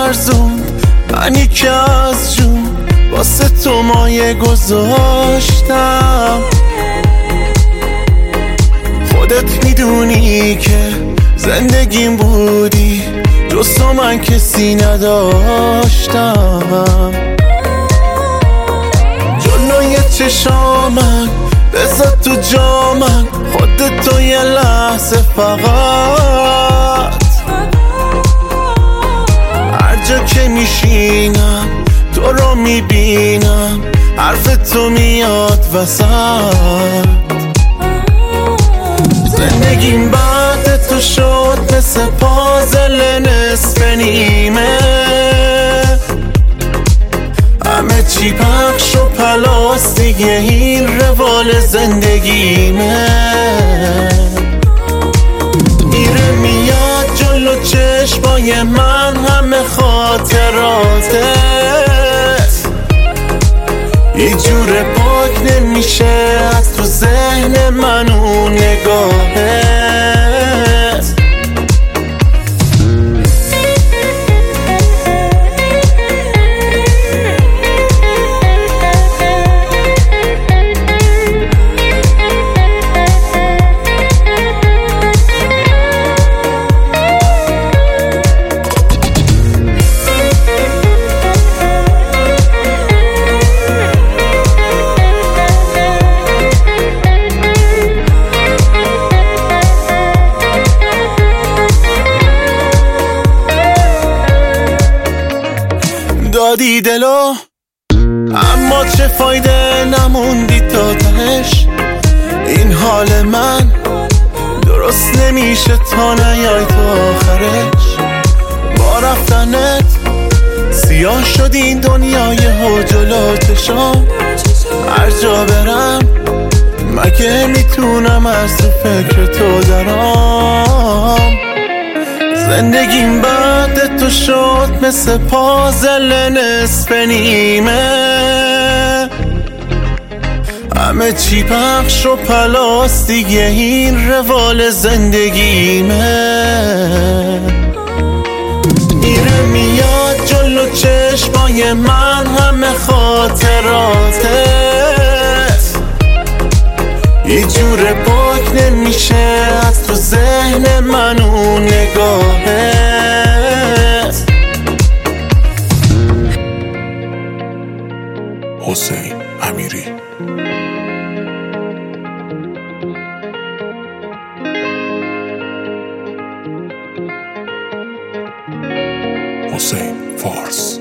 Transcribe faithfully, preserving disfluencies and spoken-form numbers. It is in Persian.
لرزون، من یکی از جون واسه تو مایه گذاشتم. خودت میدونی که زندگیم بودی، جز تو من کسی نداشتم. جلوی چشامم بذار تو جامم، خودت تو یه لحظه فقط. هر جا که میشینم تو رو میبینم، حرف تو میاد وسط. زندگیم بعد تو شد مثل پازل نصف نیمه، همه چی پخش و پلاس دیگه، این روال زندگیمه. میره میاد جلو چشمای من همه خاطراتت، یه جور پاک نمیشه از تو ذهن من اون نگاهت. دادی دلو اما چه فایده، نموندی تا تهش. این حال من درست نمیشه تا نیای تا آخرش. با رفتنت سیاه شد این دنیای حجلاتشان. هر جا برم مگه میتونم از تو فکر تو درام. زندگیم بعد تو شد مثل پازل نصف نیمه، همه چی پخش و پلاس دیگه، این روال زندگیمه. میره میاد جلو چشمای من همه خاطراتت، یه جور پاک نمیشه از تو ذهن من اون نگاهت. حسین امیری. حسین فارس.